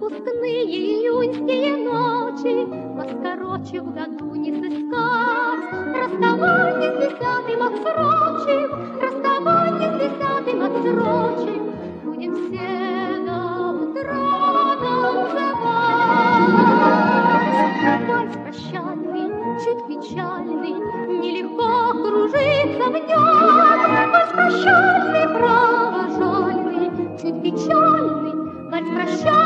Напускные июньские ночи вас короче в году не сыскать. Расставание с десятым отсрочим, расставание с десятым отсрочим. Будем все до утра танцевать. Вальс прощальный, чуть печальный, нелегко кружиться в нем. Вальс прощальный, провожальный, чуть печальный, вальс прощальный.